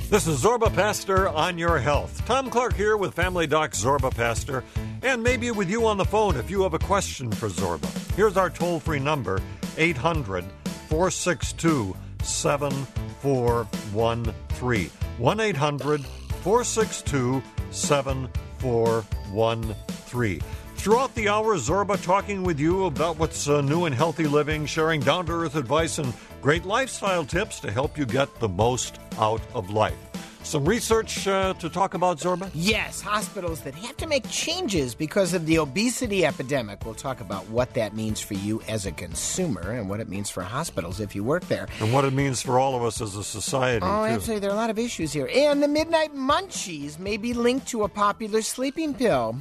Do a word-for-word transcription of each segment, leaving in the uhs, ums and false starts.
This is Zorba Pastor on your health. Tom Clark here with Family Doc Zorba Pastor, and maybe with you on the phone if you have a question for Zorba. Here's our toll-free number, eight hundred, four six two, seven four one three. one eight hundred, four six two, seven four one three. Throughout the hour, Zorba talking with you about what's uh, new in healthy living, sharing down-to-earth advice and great lifestyle tips to help you get the most out of life. Some research uh, to talk about, Zorba? Yes, hospitals that have to make changes because of the obesity epidemic. We'll talk about what that means for you as a consumer and what it means for hospitals if you work there. And what it means for all of us as a society, Oh, too. absolutely. There are a lot of issues here. And the Midnight Munchies may be linked to a popular sleeping pill.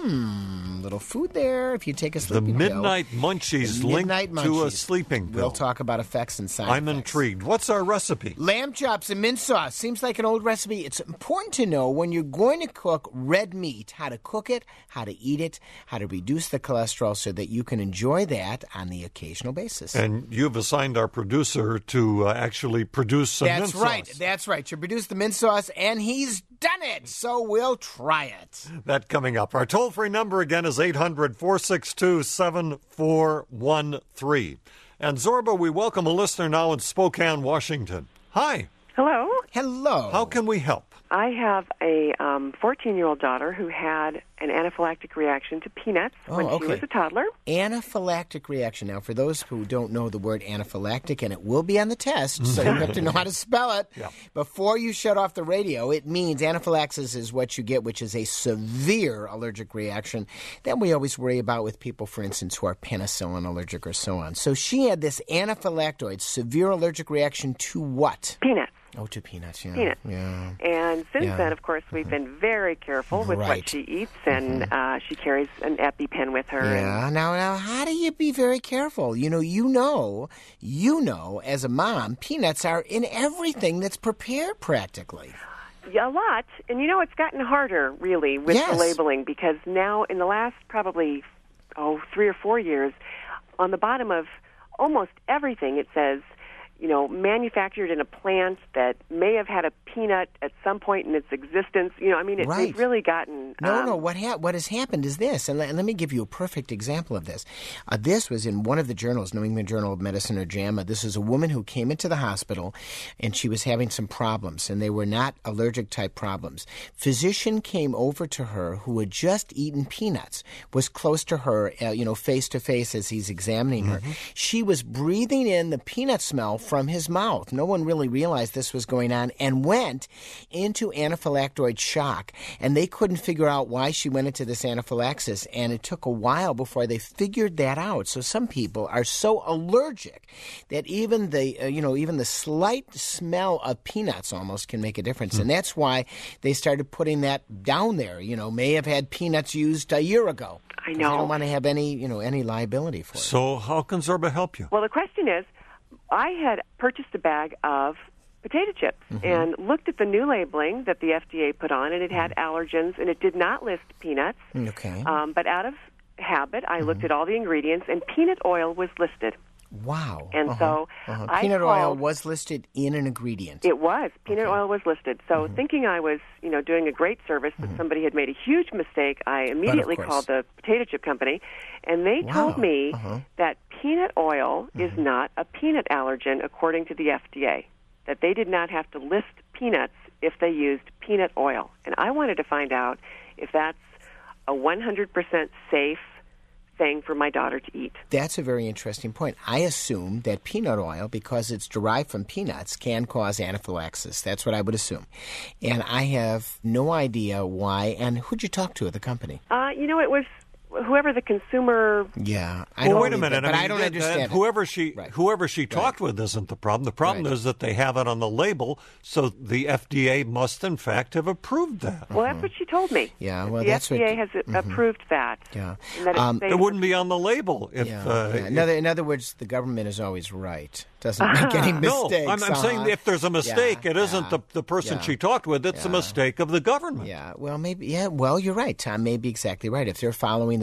Hmm, little food there if you take a The sleeping pill. Midnight Munchies The linked Midnight to a Munchies. sleeping pill. We'll talk about effects and side I'm effects. intrigued. What's our recipe? Lamb chops and mint sauce. Seems like an old recipe. It's important to know when you're going to cook red meat, how to cook it, how to eat it, how to reduce the cholesterol so that you can enjoy that on the occasional basis. And you've assigned our producer to uh, actually produce some That's mint right. sauce. That's right. You produce the mint sauce, and he's done it. So we'll try it. That coming up. Our toll-free number again is eight hundred, four six two, seven four one three. And Zorba, we welcome a listener now in Spokane, Washington. Hi. Hello. Hello. How can we help? I have a um, fourteen-year-old daughter who had an anaphylactic reaction to peanuts Oh, when she okay. was a toddler. Anaphylactic reaction. Now, for those who don't know the word anaphylactic, and it will be on the test, so you have to know how to spell it. Yeah. Before you shut off the radio, it means anaphylaxis is what you get, which is a severe allergic reaction that we always worry about with people, for instance, who are penicillin allergic or so on. So she had this anaphylactoid, severe allergic reaction to what? Peanuts. Oh, to peanuts, yeah. Peanuts. Yeah. And since Yeah. then, of course, we've been very careful with Right. what she eats, and uh, she carries an EpiPen with her. Yeah. Now, now, how do you be very careful? You know, you know, you know, as a mom, peanuts are in everything that's prepared practically. Yeah, a lot. And, you know, it's gotten harder, really, with Yes. the labeling, because now in the last probably, oh, three or four years, on the bottom of almost everything it says, you know, manufactured in a plant that may have had a peanut at some point in its existence. You know, I mean, it, Right. they've really gotten... No, um, no. What ha- what has happened is this, and let, let me give you a perfect example of this. Uh, this was in one of the journals, New England Journal of Medicine or JAMA. This is a woman who came into the hospital, and she was having some problems, and they were not allergic type problems. Physician came over to her who had just eaten peanuts, was close to her, uh, you know, face to face as he's examining her. She was breathing in the peanut smell from his mouth. No one really realized this was going on and went into anaphylactoid shock. And they couldn't figure out why she went into this anaphylaxis. And it took a while before they figured that out. So some people are so allergic that even the, uh, you know, even the slight smell of peanuts almost can make a difference. And that's why they started putting that down there. You know, may have had peanuts used a year ago. I 'Cause know. They don't want to have any, you know, any liability for it. So how can Zorba help you? Well, the question is, I had purchased a bag of potato chips Mm-hmm. and looked at the new labeling that the F D A put on, and it had allergens, and it did not list peanuts. Okay. Um, but out of habit, I Mm-hmm. looked at all the ingredients, and peanut oil was listed. Wow. And Uh-huh. so Uh-huh. I Peanut oil called- was listed in an ingredient. It was. Peanut Okay. oil was listed. So Mm-hmm. thinking I was, you know, doing a great service, but somebody had made a huge mistake, I immediately course. called the potato chip company, and they Wow. told me Uh-huh. that peanut oil is Mm-hmm. not a peanut allergen according to the F D A, that they did not have to list peanuts if they used peanut oil. And I wanted to find out if that's a one hundred percent safe thing for my daughter to eat. That's a very interesting point. I assume that peanut oil, because it's derived from peanuts, can cause anaphylaxis. That's what I would assume. And I have no idea why. And who'd you talk to at the company? Uh, you know, it was whoever the consumer... Yeah. I Well, don't wait a either, minute. But I, I, mean, don't that- understand that it. Whoever she, Right. whoever she talked with isn't the problem. The problem Right. is that they have it on the label, so the F D A must, in fact, have approved that. Well, that's what she told me. Yeah, well, the that's F D A what- has mhm. approved that. Yeah. And that it's Um, safe. It wouldn't be on the label if. Yeah, uh, yeah. In, other, in other words, the government is always right. Doesn't make any No, mistakes. I'm, I'm uh-huh. saying if there's a mistake, Yeah, it isn't yeah, the, the person yeah. she talked with. It's a Yeah. mistake of the government. Yeah, well, maybe. Yeah, well, you're right, Tom. Maybe exactly right. If they're following the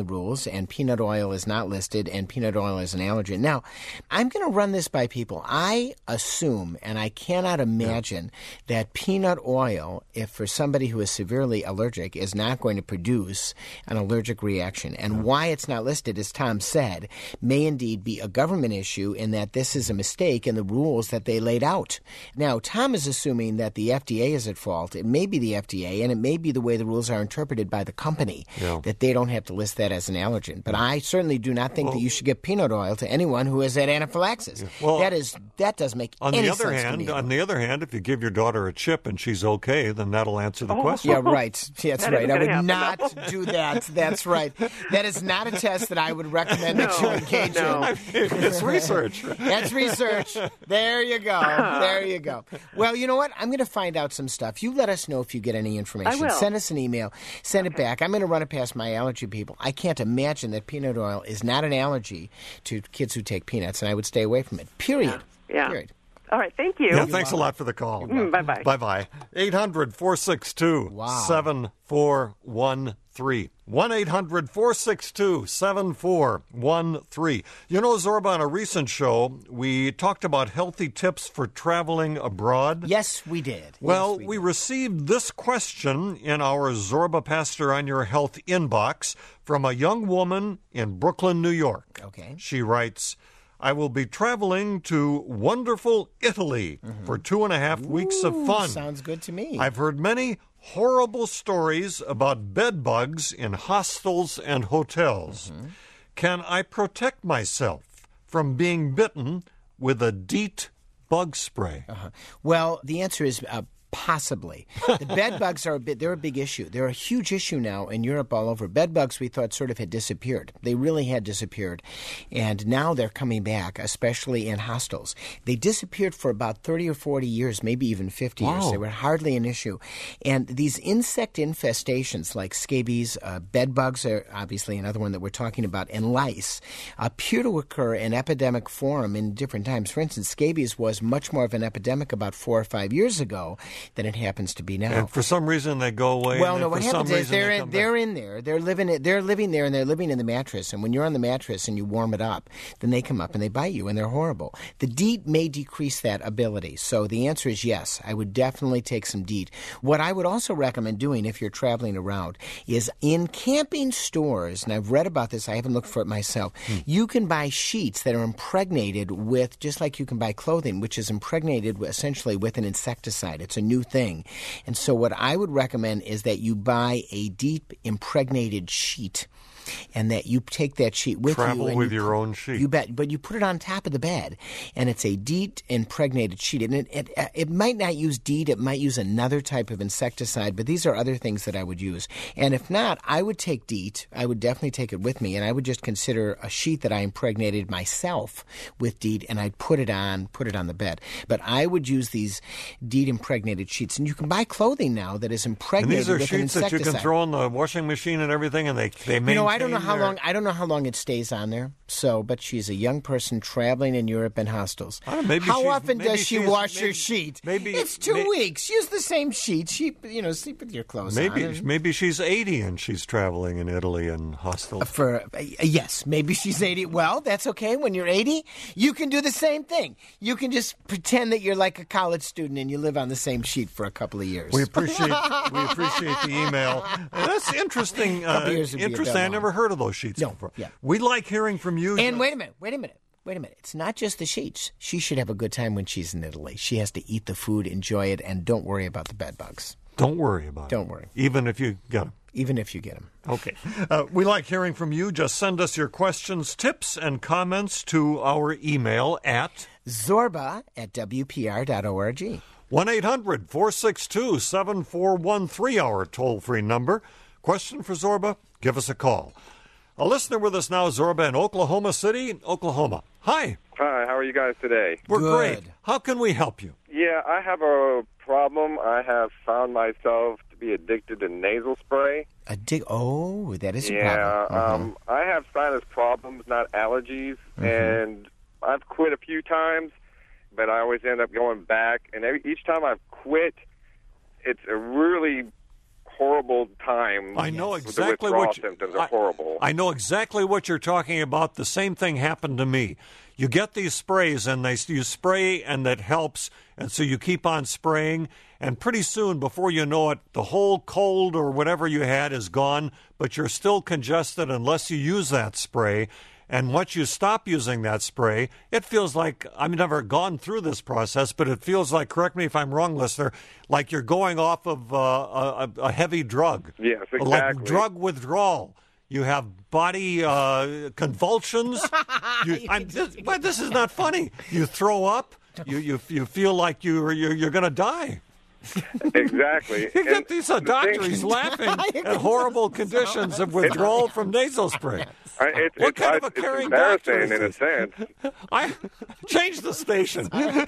the rules, and peanut oil is not listed, and peanut oil is an allergen. Now, I'm going to run this by people. I assume, and I cannot imagine, yeah. that peanut oil, if for somebody who is severely allergic, is not going to produce an allergic reaction. And yeah. why it's not listed, as Tom said, may indeed be a government issue in that this is a mistake in the rules that they laid out. Now, Tom is assuming that the F D A is at fault. It may be the F D A, and it may be the way the rules are interpreted by the company, yeah. that they don't have to list that as an allergen. But I certainly do not think well, that you should give peanut oil to anyone who has had anaphylaxis. Yeah. Well, that is that doesn't make on any the other sense hand, to me. On the other hand, if you give your daughter a chip and she's okay, then that'll answer the oh. question. Yeah, right. That's that right. I would happen, not no. do that. That's right. That is not a test that I would recommend no, that you engage no. in. It's research. That's research. There you go. There you go. Well, you know what? I'm going to find out some stuff. You let us know if you get any information. I will. Send us an email. Send okay. it back. I'm going to run it past my allergy people. I can't imagine that peanut oil is not an allergy to kids who take peanuts, and I would stay away from it. Period. Yeah. yeah. Period. All right. Thank you. Yeah, thanks a lot for the call. Mm, bye-bye. Bye-bye. eight hundred, four six two, seven four one three. one eight hundred, four six two, seven four one three. You know, Zorba, on a recent show, we talked about healthy tips for traveling abroad. Yes, we did. Well, yes, we, we did. received this question in our Zorba Pastor on Your Health inbox from a young woman in Brooklyn, New York. Okay. She writes, I will be traveling to wonderful Italy mm-hmm. for two and a half Ooh, weeks of fun. Sounds good to me. I've heard many horrible stories about bed bugs in hostels and hotels. Mm-hmm. Can I protect myself from being bitten with a DEET bug spray? Uh-huh. Well, the answer is uh, possibly. The bed bugs are a bit, they're a big issue. They're a huge issue now in Europe all over. Bed bugs we thought sort of had disappeared. They really had disappeared. And now they're coming back, especially in hostels. They disappeared for about thirty or forty years, maybe even fifty wow. years. They were hardly an issue. And these insect infestations like scabies, uh, bed bugs are obviously another one that we're talking about, and lice appear to occur in epidemic form in different times. For instance, scabies was much more of an epidemic about four or five years ago than it happens to be now. And for some reason they go away. Well, and no, for what some happens is reason they're they in, come they're back. in there. They're living it. They're living there, and they're living in the mattress. And when you're on the mattress and you warm it up, then they come up and they bite you, and they're horrible. The DEET may decrease that ability. So the answer is yes. I would definitely take some DEET. What I would also recommend doing if you're traveling around is in camping stores, and I've read about this. I haven't looked for it myself. Hmm. You can buy sheets that are impregnated with, just like you can buy clothing, which is impregnated essentially with an insecticide. It's a new thing. And so what I would recommend is that you buy a DEET impregnated sheet, and that you take that sheet with Travel you. Travel with you your put, own sheet. You bet. But you put it on top of the bed, and it's a DEET impregnated sheet. And it, it, it might not use DEET. It might use another type of insecticide, but these are other things that I would use. And if not, I would take DEET. I would definitely take it with me, and I would just consider a sheet that I impregnated myself with DEET, and I'd put it on, put it on the bed. But I would use these DEET impregnated sheets. And you can buy clothing now that is impregnated with an with insecticide. And these are sheets that you can throw in the washing machine and everything, and they, they maintain You know, I don't know how their... long I don't know how long it stays on there. So, but she's a young person traveling in Europe in hostels. Oh, maybe how she's, often maybe does she she's, wash maybe, her sheet? Maybe it's two may, weeks. Use the same sheet. She, you know, sleep with your clothes maybe, on. Maybe she's eighty and she's traveling in Italy in hostels. For uh, yes, maybe she's eighty. Well, that's okay. When you're eighty, you can do the same thing. You can just pretend that you're like a college student and you live on the same sheet for a couple of years. We appreciate we appreciate the email. That's interesting. Uh, interesting. I never heard of those sheets no, before. Yeah. We like hearing from you. And wait a minute. Wait a minute. Wait a minute. It's not just the sheets. She should have a good time when she's in Italy. She has to eat the food, enjoy it, and don't worry about the bed bugs. Don't worry about don't it. Don't worry. Even if you get them. Even if you get them. Okay. Uh, we like hearing from you. Just send us your questions, tips, and comments to our email at zorba at w p r dot org. one eight hundred, four six two, seven four one three, our toll-free number. Question for Zorba? Give us a call. A listener with us now, Zorba, in Oklahoma City, Oklahoma. Hi. Hi, how are you guys today? We're Good. great. How can we help you? Yeah, I have a problem. I have found myself to be addicted to nasal spray. Addic- oh, that is a yeah, problem. Mm-hmm. um, I have sinus problems, not allergies, mm-hmm. and I've quit a few times, but I always end up going back. And every, each time I've quit, it's a really horrible time. I know Yes. exactly the withdrawal what you, symptoms I, are horrible. I know exactly what you're talking about. The same thing happened to me. You get these sprays, and they you spray, and that helps, and so you keep on spraying, and pretty soon, before you know it, the whole cold or whatever you had is gone, but you're still congested unless you use that spray. And once you stop using that spray, it feels like, I've never gone through this process, but it feels like, correct me if I'm wrong, listener, like you're going off of uh, a, a heavy drug. Yes, exactly. Like drug withdrawal. You have body uh, convulsions. You, I'm, this, but this is not funny. You throw up. You you you feel like you you're, you're going to die. Exactly. You get And these a the doctor. thing- He's laughing at horrible conditions of withdrawal from nasal spray. I, it, What it's, kind I, of a it's caring doctor embarrassing is in a this? sense. I change the station. I'm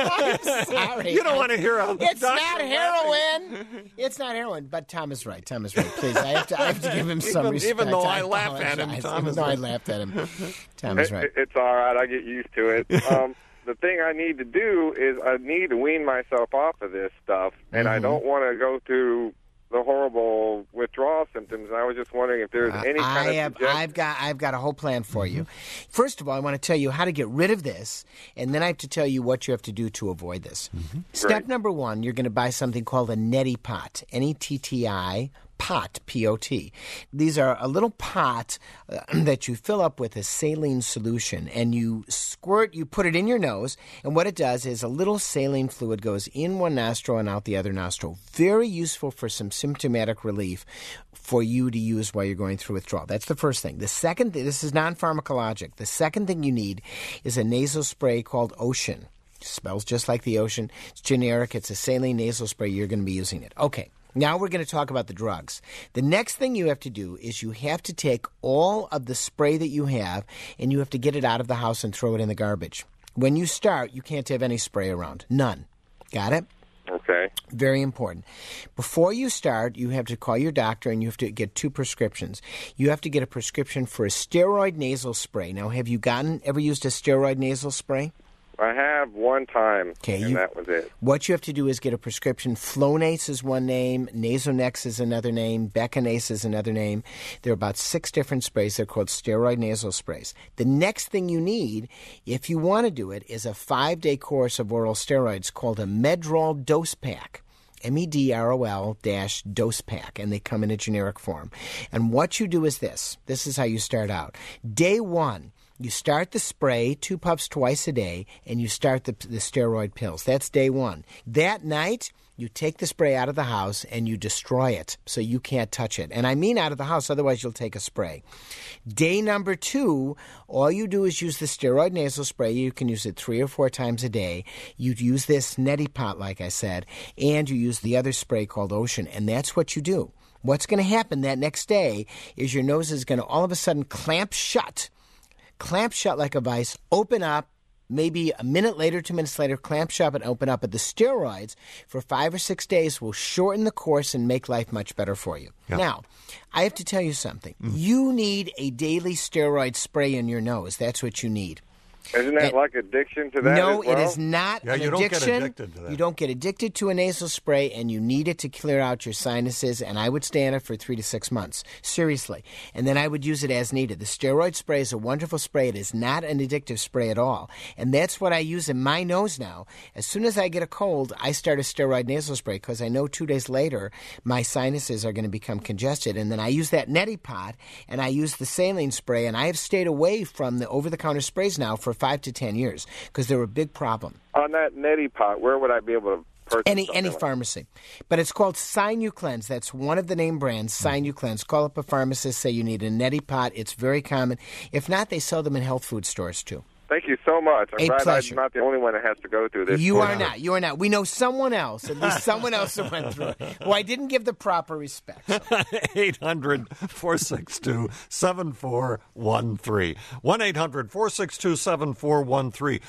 sorry. You don't want to hear a It's doctor not laughing. heroin. It's not heroin. But Tom is right. Tom is right. Please, I have to. I have to give him some Even- respect. even though I laugh at him, apologize. Tom Even is though I right. laughed at him, Tom is It- right. it- it's all right. I get used to it. Um, the thing I need to do is I need to wean myself off of this stuff, and Mm-hmm. I don't want to go through the horrible withdrawal symptoms. And I was just wondering if there's any I kind of have, suggestion. I've got, I've got a whole plan for you. First of all, I want to tell you how to get rid of this, and then I have to tell you what you have to do to avoid this. Step Great. number one: you're going to buy something called a neti pot, N E T T I. Pot, P O T. These are a little pot uh, that you fill up with a saline solution, and you squirt, you put it in your nose, and what it does is a little saline fluid goes in one nostril and out the other nostril. Very useful for some symptomatic relief for you to use while you're going through withdrawal. That's the first thing. The second thing, this is non-pharmacologic. The second thing you need is a nasal spray called Ocean. It smells just like the ocean. It's generic. It's a saline nasal spray. You're going to be using it. Okay. Now we're going to talk about the drugs. The next thing you have to do is you have to take all of the spray that you have and you have to get it out of the house and throw it in the garbage. When you start, you can't have any spray around. None. Got it? Okay. Very important. Before you start, you have to call your doctor and you have to get two prescriptions. You have to get a prescription for a steroid nasal spray. Now, have you gotten ever used a steroid nasal spray? I have one time, Okay, and you- that was it. What you have to do is get a prescription. Flonase is one name. Nasonex is another name. Beckinase is another name. There are about six different sprays. They're called steroid nasal sprays. The next thing you need, if you want to do it, is a five-day course of oral steroids called a Medrol dose pack. M E D R O L dash dose pack, and they come in a generic form. And what you do is this. This is how you start out. Day one, you start the spray, two puffs twice a day, and you start the, the steroid pills. That's day one. That night, you take the spray out of the house and you destroy it so you can't touch it. And I mean out of the house, otherwise you'll take a spray. Day number two, all you do is use the steroid nasal spray. You can use it three or four times a day. You use this neti pot, like I said, and you use the other spray called Ocean, and that's what you do. What's going to happen that next day is your nose is going to all of a sudden clamp shut. Clamp shut like a vice, open up, maybe a minute later, two minutes later, clamp shut and open up. But the steroids for five or six days will shorten the course and make life much better for you. Yeah. Now, I have to tell you something. You need a daily steroid spray in your nose. That's what you need. Isn't that And- like addiction to that No, as well? it is not Yeah, an you don't get addiction. addicted to that. You don't get addicted to a nasal spray, and you need it to clear out your sinuses, and I would stay on it for three to six months. Seriously. And then I would use it as needed. The steroid spray is a wonderful spray. It is not an addictive spray at all. And that's what I use in my nose now. As soon as I get a cold, I start a steroid nasal spray because I know two days later my sinuses are going to become congested. And then I use that neti pot, and I use the saline spray, and I have stayed away from the over-the-counter sprays now for five to ten years. Because they're a big problem. On that neti pot, where would I be able to purchase Any something any like pharmacy. But it's called SinuCleanse. That's one of the name brands, SinuCleanse. Call up a pharmacist, say you need a neti pot. It's very common. If not, they sell them in health food stores too. Thank you so much. I'm A glad pleasure. I'm not the only one that has to go through this. You course. are not. You are not. We know someone else, at least someone else that went through it. Well, I didn't give the proper respect. eight hundred, four six two, seven four one three. one eight hundred, four six two, seven four one three.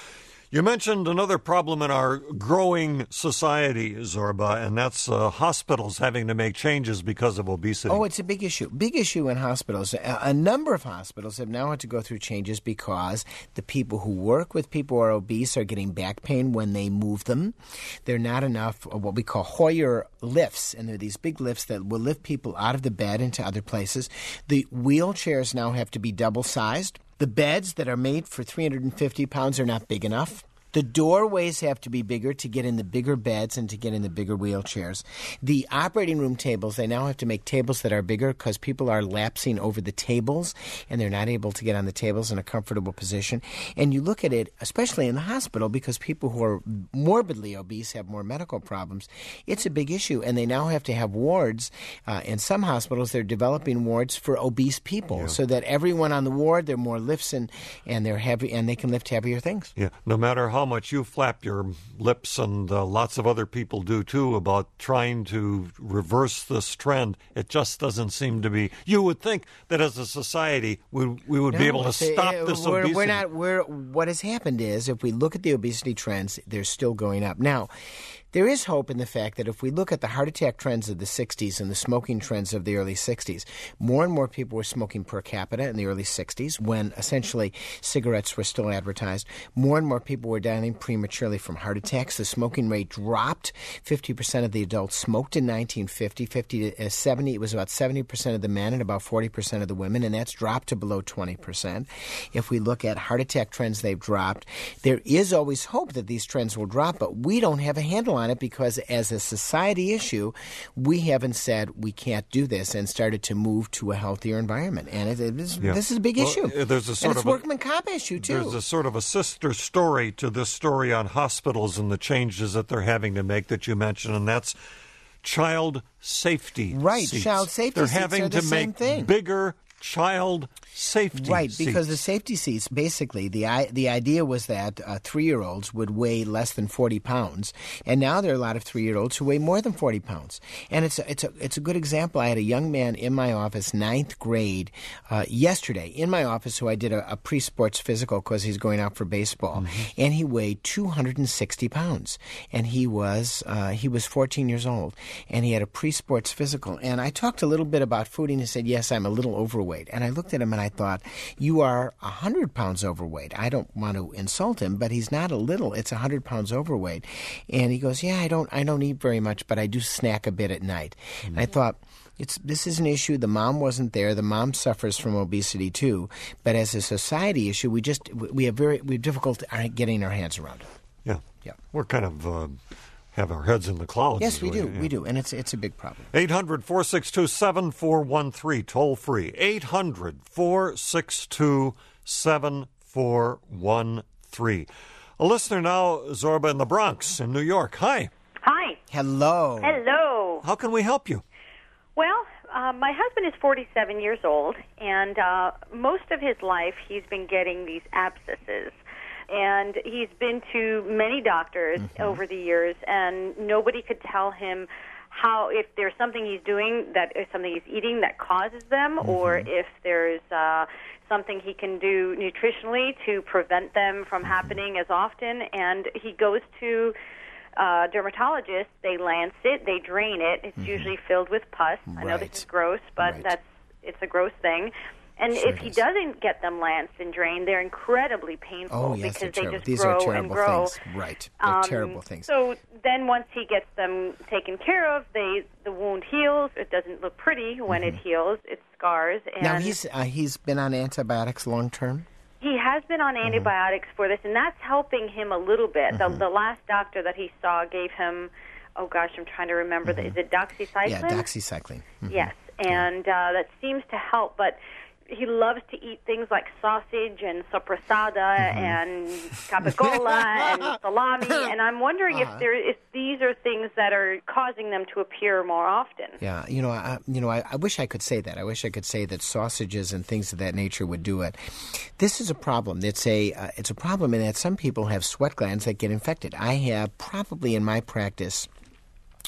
You mentioned another problem in our growing society, Zorba, and that's uh, hospitals having to make changes because of obesity. Oh, it's a big issue. Big issue in hospitals. A, a number of hospitals have now had to go through changes because the people who work with people who are obese are getting back pain when they move them. There are not enough of what we call Hoyer lifts, and they're these big lifts that will lift people out of the bed into other places. The wheelchairs now have to be double-sized. The beds that are made for three hundred fifty pounds are not big enough. The doorways have to be bigger to get in the bigger beds and to get in the bigger wheelchairs. The operating room tables, they now have to make tables that are bigger because people are lapsing over the tables and they're not able to get on the tables in a comfortable position. And you look at it, especially in the hospital, because people who are morbidly obese have more medical problems. It's a big issue, and they now have to have wards. Uh, in some hospitals, they're developing wards for obese people yeah. so that everyone on the ward, there are more lifts and, and they're heavy and they can lift heavier things. Yeah, no matter how much you flap your lips, and uh, lots of other people do too, about trying to reverse this trend, it just doesn't seem to be. You would think that as a society we we would no, be able to stop uh, this we're, obesity. We're not. We're what has happened is, if we look at the obesity trends, they're still going up now. There is hope in the fact that if we look at the heart attack trends of the sixties and the smoking trends of the early sixties, more and more people were smoking per capita in the early sixties when essentially cigarettes were still advertised. More and more people were dying prematurely from heart attacks. The smoking rate dropped. fifty percent of the adults smoked in nineteen fifty. fifty to seventy, it was about seventy percent of the men and about forty percent of the women, and that's dropped to below twenty percent. If we look at heart attack trends, they've dropped. There is always hope that these trends will drop, but we don't have a handle on it because as a society issue, we haven't said we can't do this and started to move to a healthier environment. And it, it is, yeah. this is a big well, issue. There's a sort and it's of a workman comp issue, too. There's a sort of a sister story to this story on hospitals and the changes that they're having to make that you mentioned, and that's child safety Right, seats. child safety they're seats having are the to same make thing. bigger child safety Right, seats. because the safety seats, basically, the i- the idea was that uh, three-year-olds would weigh less than forty pounds, and now there are a lot of three-year-olds who weigh more than forty pounds. And it's a, it's a, it's a good example. I had a young man in my office, ninth grade, uh, yesterday, in my office, who I did a, a pre-sports physical because he's going out for baseball, mm-hmm. and he weighed two hundred sixty pounds, and he was uh, he was fourteen years old, and he had a pre-sports physical. And I talked a little bit about food, and he said, yes, I'm a little overweight. And I looked at him and I thought, you are one hundred pounds overweight. I don't want to insult him, but he's not a little. It's one hundred pounds overweight. And he goes, yeah, I don't I don't eat very much, but I do snack a bit at night. Mm-hmm. And I thought, it's this is an issue. The mom wasn't there. The mom suffers from obesity too. But as a society issue, we just we have very we have difficulty getting our hands around it. Yeah. Yeah. We're kind of uh, have our heads in the clouds. Yes, we do. Yeah. We do. And it's it's a big problem. eight hundred, four six two, seven four one three, toll free. eight hundred, four six two, seven four one three. A listener now, Zorba, in the Bronx, in New York. Hi. Hi. Hello. Hello. How can we help you? Well, uh, my husband is forty-seven years old, and uh, most of his life he's been getting these abscesses. And he's been to many doctors mm-hmm. over the years, and nobody could tell him how, if there's something he's doing that is something he's eating that causes them, mm-hmm. or if there's uh, something he can do nutritionally to prevent them from mm-hmm. happening as often. And he goes to uh, dermatologists. They lance it, they drain it. It's mm-hmm. usually filled with pus. Right. I know this is gross, but right. that's it's a gross thing. And sure if he doesn't get them lanced and drained, they're incredibly painful oh, yes, because they just These grow are terrible and grow. Things. Right, they're um, terrible things. So then once he gets them taken care of, they the wound heals. It doesn't look pretty when mm-hmm. it heals. It scars. And now, he's uh, he's been on antibiotics long term? He has been on mm-hmm. antibiotics for this, and that's helping him a little bit. Mm-hmm. The, the last doctor that he saw gave him, oh gosh, I'm trying to remember, mm-hmm. the, is it doxycycline? Yeah, doxycycline. Mm-hmm. Yes, and uh, that seems to help, but he loves to eat things like sausage and sopressata mm-hmm. and capicola and salami, and I'm wondering uh-huh. if there if these are things that are causing them to appear more often. Yeah, you know, I, you know, I, I wish I could say that. I wish I could say that sausages and things of that nature would do it. This is a problem. It's a uh, it's a problem in that some people have sweat glands that get infected. I have probably in my practice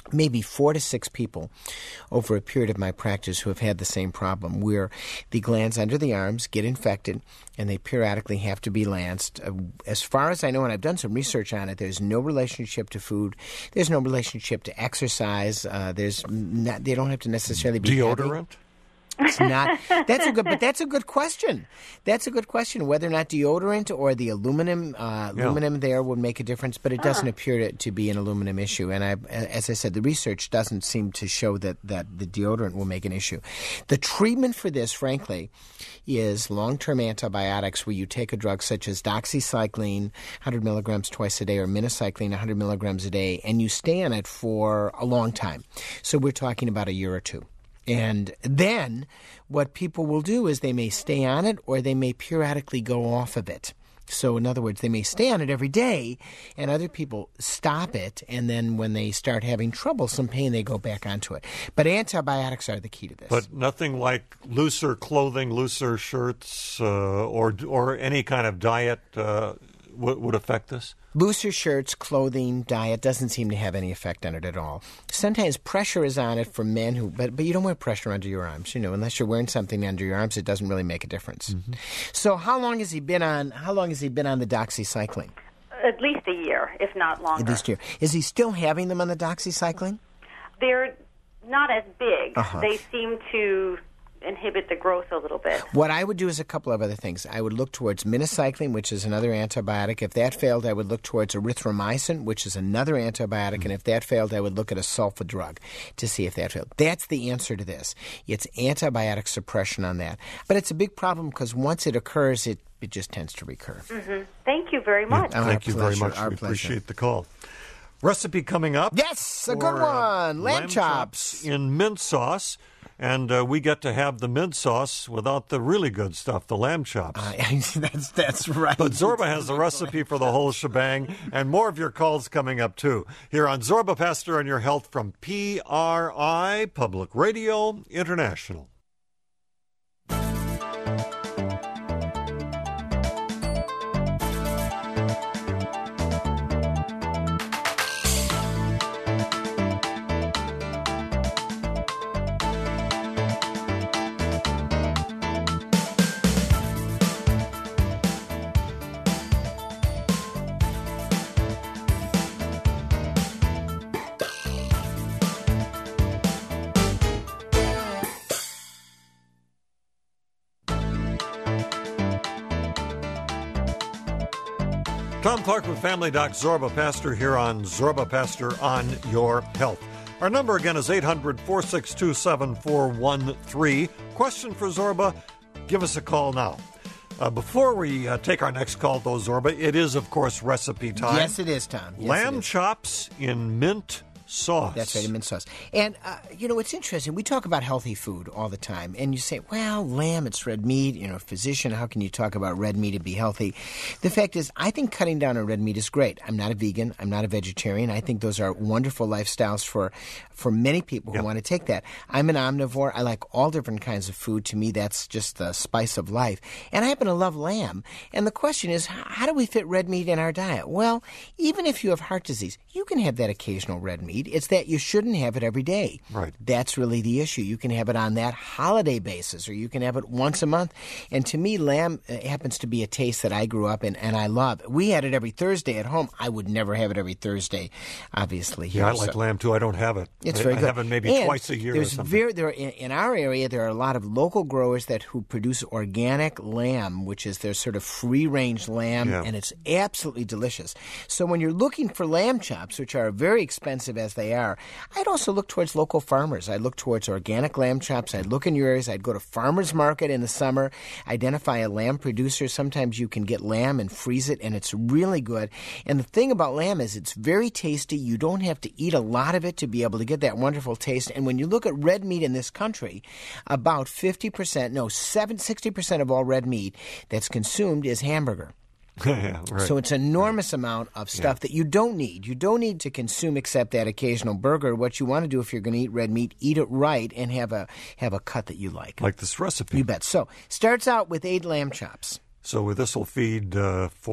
maybe four to six people over a period of my practice who have had the same problem, where the glands under the arms get infected and they periodically have to be lanced. Uh, as far as I know, and I've done some research on it, there's no relationship to food. There's no relationship to exercise. Uh, there's not, they don't have to necessarily be deodorant. Heavy. It's not. That's a good, but that's a good question. That's a good question. Whether or not deodorant or the aluminum, uh, Yeah. aluminum there would make a difference, but it doesn't appear to, to be an aluminum issue. And I, as I said, the research doesn't seem to show that that the deodorant will make an issue. The treatment for this, frankly, is long-term antibiotics, where you take a drug such as doxycycline, one hundred milligrams twice a day, or minocycline, one hundred milligrams a day, and you stay on it for a long time. So we're talking about a year or two. And then what people will do is they may stay on it or they may periodically go off of it. So in other words, they may stay on it every day and other people stop it. And then when they start having trouble, some pain, they go back onto it. But antibiotics are the key to this. But nothing like looser clothing, looser shirts, uh, or or any kind of diet uh, w- would affect this? Looser shirts, clothing, diet doesn't seem to have any effect on it at all. Sometimes pressure is on it for men who, but but you don't wear pressure under your arms, you know, unless you're wearing something under your arms, it doesn't really make a difference. Mm-hmm. So how long has he been on? How long has he been on the doxycycline? At least a year, if not longer. At least a year. Is he still having them on the doxycycline? They're not as big. Uh-huh. They seem to inhibit the growth a little bit. What I would do is a couple of other things. I would look towards minocycline, which is another antibiotic. If that failed, I would look towards erythromycin, which is another antibiotic. Mm-hmm. And if that failed, I would look at a sulfa drug to see if that failed. That's the answer to this. It's antibiotic suppression on that. But it's a big problem because once it occurs, it, it just tends to recur. Mm-hmm. Thank you very much. Yeah, Thank you pleasure, very much. Our We pleasure. appreciate the call. Recipe coming up. Yes, a for, good one. Uh, Lamb, lamb chops. in mint sauce. And uh, we get to have the mint sauce without the really good stuff, the lamb chops. Uh, that's, that's right. But Zorba has the recipe for the whole shebang, and more of your calls coming up, too. Here on Zorba Pastor and Your Health from P R I, Public Radio International. Tom Clark with Family Doc Zorba Pastor here on Zorba Pastor on Your Health. Our number again is eight hundred, four six two, seven four one three. Question for Zorba? Give us a call now. Uh, before we uh, take our next call, though, Zorba, it is, of course, recipe time. Yes, it is, Tom. Yes, Lamb it is. chops in mint sauce. That's right, mint sauce. And, uh, you know, it's interesting. We talk about healthy food all the time. And you say, well, lamb, it's red meat. You know, physician, how can you talk about red meat and be healthy? The fact is, I think cutting down on red meat is great. I'm not a vegan. I'm not a vegetarian. I think those are wonderful lifestyles for, for many people who Yep. want to take that. I'm an omnivore. I like all different kinds of food. To me, that's just the spice of life. And I happen to love lamb. And the question is, how do we fit red meat in our diet? Well, even if you have heart disease, you can have that occasional red meat. It's that you shouldn't have it every day. Right. That's really the issue. You can have it on that holiday basis, or you can have it once a month. And to me, lamb uh, happens to be a taste that I grew up in and I love. We had it every Thursday at home. I would never have it every Thursday, obviously. Here. Yeah, I like So- lamb, too. I don't have it. It's I, very I good. have it maybe And twice a year or there's something. Very, there in, in our area, there are a lot of local growers that who produce organic lamb, which is their sort of free-range lamb, Yeah. and it's absolutely delicious. So when you're looking for lamb chops, which are very expensive as they are, I'd also look towards local farmers. I'd look towards organic lamb chops. I'd look in your areas. I'd go to farmers market in the summer, identify a lamb producer. Sometimes you can get lamb and freeze it, and it's really good. And the thing about lamb is it's very tasty. You don't have to eat a lot of it to be able to get that wonderful taste. And when you look at red meat in this country, about fifty percent, no, seven, sixty percent of all red meat that's consumed is hamburger. yeah, right. So it's an enormous amount of stuff that you don't need. You don't need to consume except that occasional burger. What you want to do if you're going to eat red meat, eat it right and have a have a cut that you like. like this recipe. You bet. So starts out with eight lamb chops. So this will feed uh, four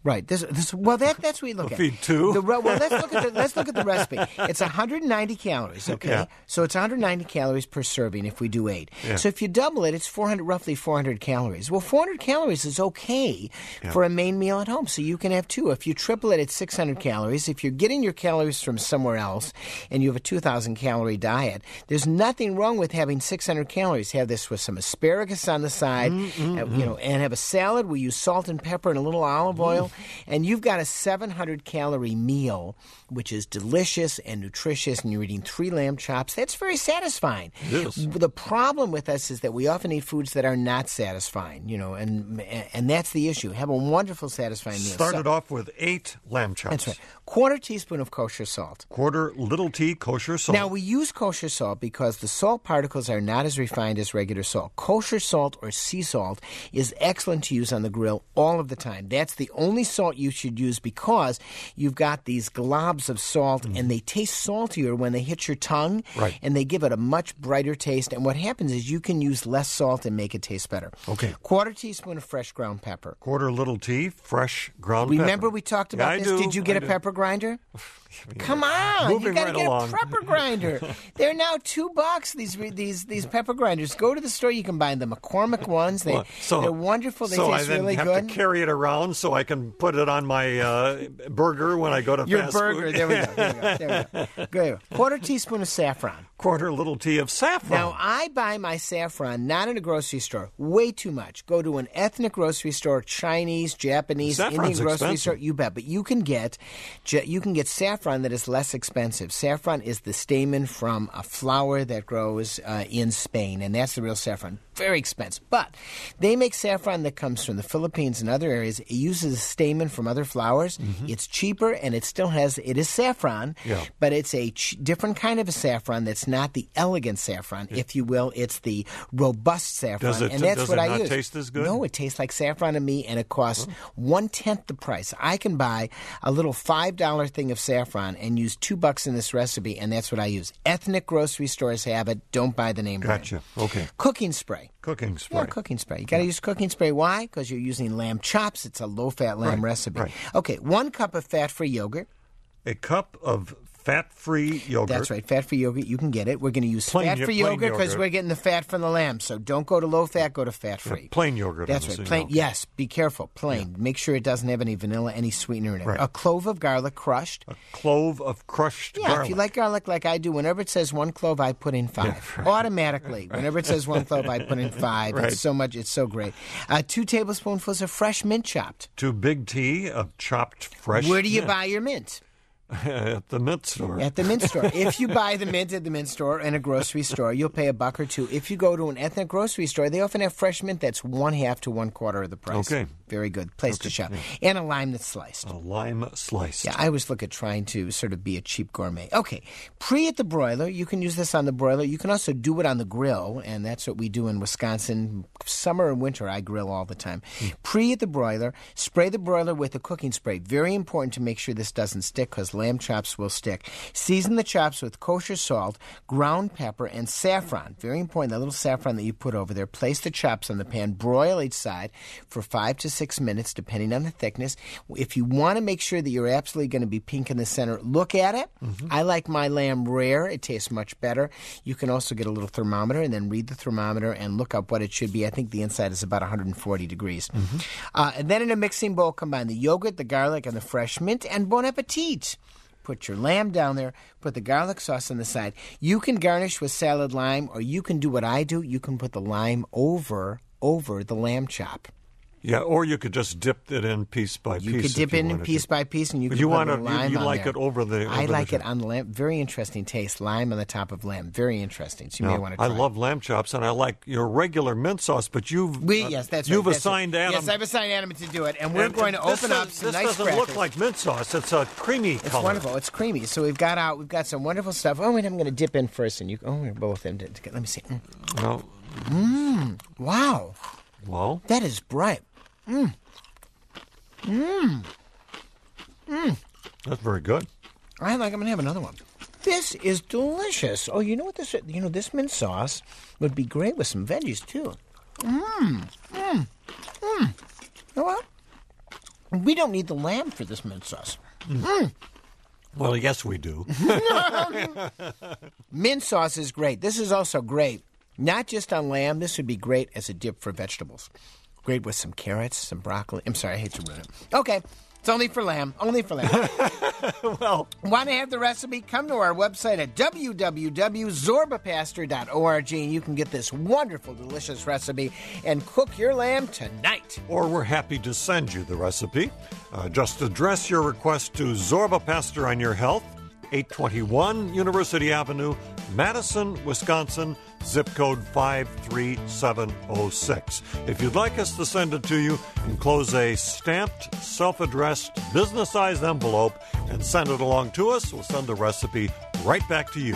Right. This, this, well, that, that's what you look We'll at. feed two. The, well, let's look at the, let's look at the recipe. It's one hundred ninety calories. Okay. Yeah. So it's one hundred ninety calories per serving if we do eight. Yeah. So if you double it, it's four hundred, roughly four hundred calories. Well, four hundred calories is okay Yeah. for a main meal at home. So you can have two. If you triple it, it's six hundred calories. If you're getting your calories from somewhere else and you have a two thousand calorie diet, there's nothing wrong with having six hundred calories. Have this with some asparagus on the side, Mm-hmm. uh, you know, and have a salad. We use salt and pepper and a little olive oil, and you've got a seven hundred calorie meal, which is delicious and nutritious, and you're eating three lamb chops. That's very satisfying. It is. The problem with us is that we often eat foods that are not satisfying, you know, and and that's the issue. Have a wonderful, satisfying meal. Started So- off with eight lamb chops. That's right. Quarter teaspoon of kosher salt. Quarter little tea kosher salt. Now, we use kosher salt because the salt particles are not as refined as regular salt. Kosher salt or sea salt is excellent to use on the grill all of the time. That's the only salt you should use because you've got these globs of salt and they taste saltier when they hit your tongue. Right. And they give it a much brighter taste. And what happens is you can use less salt and make it taste better. Okay. Quarter teaspoon of fresh ground pepper. Quarter little tea, fresh ground Remember pepper. we talked Yeah, about I this? do. Did you get I a do. pepper grinder? Come on, Moving you got to right get along. a pepper grinder. They're now two bucks. These these these pepper grinders. Go to the store. You can buy the McCormick ones. They Well, so, they're wonderful. They so taste I then really have good. to carry it around so I can put it on my uh, burger when I go to Your fast burger. food. There we go. There we go. There we go. There we go. Quarter teaspoon of saffron. Quarter little tea of saffron. Now, I buy my saffron not in a grocery store. Way too much. Go to an ethnic grocery store, Chinese, Japanese, Saffron's Indian grocery expensive. store. You bet. But you can get you can get saffron that is less expensive. Saffron is the stamen from a flower that grows uh, in Spain, and that's the real saffron. Very expensive. But they make saffron that comes from the Philippines and other areas. It uses a stamen from other flowers. It's cheaper, and it still has, it is saffron, Yeah. but it's a ch- different kind of a saffron that's not the elegant saffron, if you will. It's the robust saffron, Does it- and that's does what it I not use. taste as good? No, it tastes like saffron to me, and it costs one-tenth the price. I can buy a little five dollar thing of saffron and use two bucks in this recipe, and that's what I use. Ethnic grocery stores have it. Don't buy the name brand. Gotcha. Okay. Cooking spray. Cooking spray. Yeah, cooking spray. You got to use cooking spray. Why? Because you're using lamb chops. It's a low-fat lamb Right, recipe. right. Okay, one cup of fat-free yogurt. A cup of fat-free yogurt. That's right, fat-free yogurt. You can get it. We're going to use Plain yo- fat-free plain yogurt because yogurt. we're getting the fat from the lamb. So don't go to low-fat. Go to fat-free. Yeah, plain yogurt, That's I'm right. assuming. Plain. Okay. Yes. Be careful. Plain. Make sure it doesn't have any vanilla, any sweetener in it. Right. A clove of garlic crushed. A clove of crushed Yeah, garlic. if you like garlic like I do, whenever it says one clove, I put in five. Automatically. Whenever it says one clove, I put in five. Right. It's so much, it's so great. Uh, two tablespoonfuls of fresh mint chopped. Two big tea of chopped fresh Where do you mint. buy your mint? At the mint store. At the mint store. If you buy the mint at the mint store in a grocery store, you'll pay a buck or two. If you go to an ethnic grocery store, they often have fresh mint that's one half to one quarter of the price. Okay. Very good place to shop. And a lime that's sliced. A lime sliced. Yeah, I always look at trying to sort of be a cheap gourmet. Okay, pre-at the broiler. You can use this on the broiler. You can also do it on the grill, and that's what we do in Wisconsin. Summer and winter, I grill all the time. Mm. Pre at the broiler. Spray the broiler with a cooking spray. Very important to make sure this doesn't stick because lamb chops will stick. Season the chops with kosher salt, ground pepper, and saffron. Very important, that little saffron that you put over there. Place the chops on the pan. Broil each side for five to six minutes, depending on the thickness. If you want to make sure that you're absolutely going to be pink in the center, look at it. Mm-hmm. I like my lamb rare. It tastes much better. You can also get a little thermometer and then read the thermometer and look up what it should be. I think the inside is about one hundred forty degrees. Mm-hmm. Uh, and then in a mixing bowl, combine the yogurt, the garlic, and the fresh mint, and bon appetit. Put your lamb down there. Put the garlic sauce on the side. You can garnish with salad lime, or you can do what I do. You can put the lime over over the lamb chop. Yeah, or you could just dip it in piece by piece. You could dip if you it in wanted piece to. by piece, and you But can you put want a it- you- lime you on like there. it over the- I over like the it on the lamb. Very interesting taste. Lime on the top of lamb. Very interesting. So you Now, may want to try I it. love lamb chops, and I like your regular mint sauce, but you've We, uh, yes, that's you've right. That's assigned right. Adam. Yes, I've assigned Adam to do it, and we're and going to this open up does- some this nice doesn't crackers. look like mint sauce. It's a creamy It's color. wonderful. It's creamy. So we've got out. We've got some wonderful stuff. Oh, wait, I'm going to dip in first, and you. Oh, we're both in. Let me see. Mm. Well, Wow, well, that is bright. that's very good. I like. I'm going to have another one. This is delicious. Oh, you know what this? You know this mint sauce would be great with some veggies too. Mmm. Mmm. Mmm. You know what? we don't need the lamb for this mint sauce. Mm. Mm. Well, yes, we do. Mint sauce is great. This is also great, not just on lamb. This would be great as a dip for vegetables. Great with some carrots, some broccoli. I'm sorry, I hate to ruin it. Okay. It's only for lamb. Only for lamb. Well, want to have the recipe? Come to our website at w w w dot zorba pastor dot org and you can get this wonderful, delicious recipe and cook your lamb tonight. Or we're happy to send you the recipe. Uh, just address your request to Zorba Pastor on Your Health, eight twenty-one University Avenue, Madison, Wisconsin, zip code five three seven oh six. If you'd like us to send it to you, enclose a stamped, self-addressed, business-sized envelope and send it along to us. We'll send the recipe right back to you.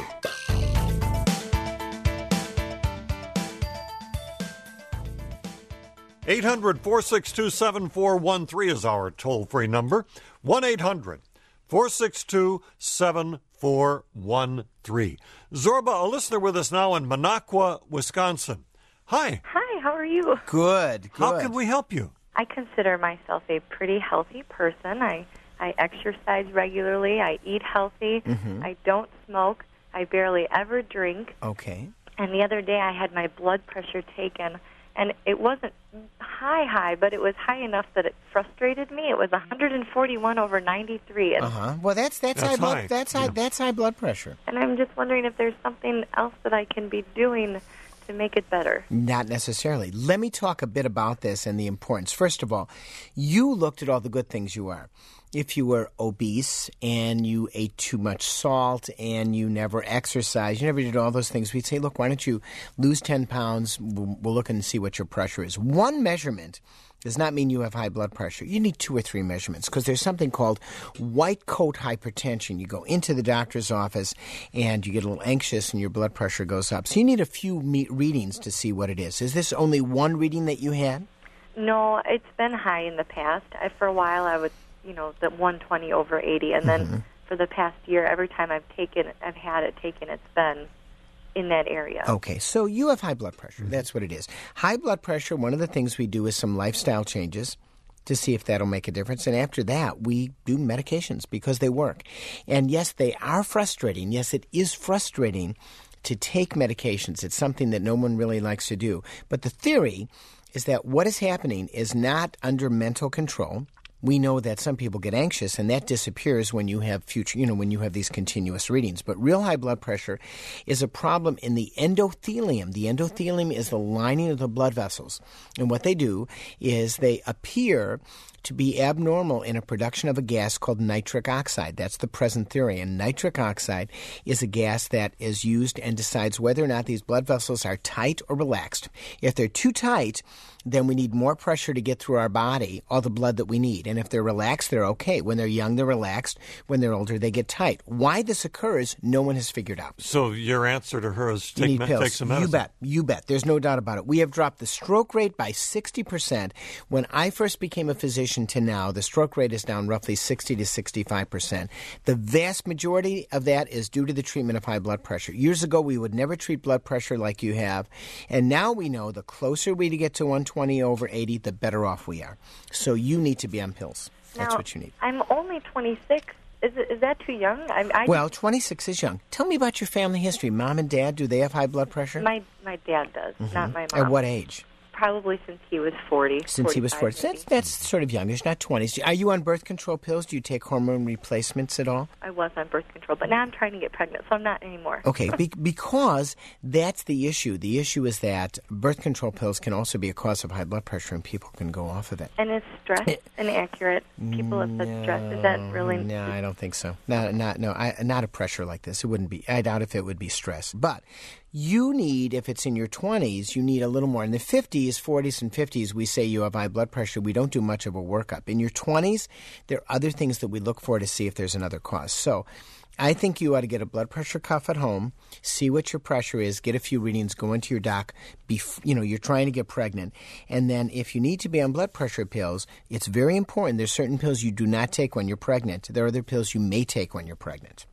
eight hundred, four six two, seven four one three is our toll-free number. one eight hundred, four six two, seven four one three. Zorba, a listener with us now in Minocqua, Wisconsin. Hi. Hi, how are you? Good, good. How can we help you? I consider myself a pretty healthy person. I, I exercise regularly. I eat healthy. Mm-hmm. I don't smoke. I barely ever drink. Okay. And the other day I had my blood pressure taken, and it wasn't high, high, but it was high enough that it frustrated me. It was one forty-one over ninety-three. And, uh-huh. Well, that's that's, That's high blood high. that's high Yeah. that's high blood pressure. and I'm just wondering if there's something else that I can be doing to make it better. Not necessarily. Let me talk a bit about this and the importance. First of all, you looked at all the good things you are. If you were obese and you ate too much salt and you never exercised, you never did all those things, we'd say, look, why don't you lose ten pounds? We'll, we'll look and see what your pressure is. One measurement does not mean you have high blood pressure. You need two or three measurements because there's something called white coat hypertension. You go into the doctor's office and you get a little anxious and your blood pressure goes up. So you need a few me- readings to see what it is. Is this only one reading that you had? No, it's been high in the past. I, for a while I would, you know, the one twenty over eighty, and then Mm-hmm. for the past year, every time I've taken, I've had it taken, it's been in that area. Okay, so you have high blood pressure. That's what it is. High blood pressure, one of the things we do is some lifestyle changes to see if that'll make a difference. And after that, we do medications because they work. And yes, they are frustrating. Yes, it is frustrating to take medications. It's something that no one really likes to do. But the theory is that what is happening is not under mental control. We know that some people get anxious, and that disappears when you have future, you know, when you have these continuous readings. But real high blood pressure is a problem in the endothelium. The endothelium is the lining of the blood vessels. And what they do is they appear to be abnormal in a production of a gas called nitric oxide. That's the present theory. And nitric oxide is a gas that is used and decides whether or not these blood vessels are tight or relaxed. If they're too tight, then we need more pressure to get through our body, all the blood that we need. And if they're relaxed, they're okay. When they're young, they're relaxed. When they're older, they get tight. Why this occurs, no one has figured out. So your answer to her is You take, need me- pills. take some medicine. You bet. You bet. There's no doubt about it. We have dropped the stroke rate by sixty percent. When I first became a physician to now, the stroke rate is down roughly sixty to sixty-five percent. The vast majority of that is due to the treatment of high blood pressure. Years ago, we would never treat blood pressure like you have. And now we know the closer we get to one twenty over eighty, the better off we are. So you need to be on pills. That's now, what you need. I'm only twenty-six. Is it, is that too young? I, I Well, twenty-six is young. Tell me about your family history. Mom and dad, do they have high blood pressure? my my dad does, not my mom. At what age? Probably since he was forty. Since he was forty. forty-five, That's, that's sort of youngish, not twenties. Are you on birth control pills? Do you take hormone replacements at all? I was on birth control, but now I'm trying to get pregnant, so I'm not anymore. Okay, be- because that's the issue. The issue is that birth control pills can also be a cause of high blood pressure, and people can go off of it. And is stress inaccurate? People have said stress. Is that really? No, I don't think so. Not, not, no, I, not a pressure like this. It wouldn't be. I doubt if it would be stress. But you need, if it's in your twenties, you need a little more. In the fifties, forties, and fifties, we say you have high blood pressure. We don't do much of a workup. In your twenties, there are other things that we look for to see if there's another cause. So I think you ought to get a blood pressure cuff at home, see what your pressure is, get a few readings, go into your doc. Bef- you know, you're trying to get pregnant. And then if you need to be on blood pressure pills, it's very important. There's certain pills you do not take when you're pregnant. There are other pills you may take when you're pregnant.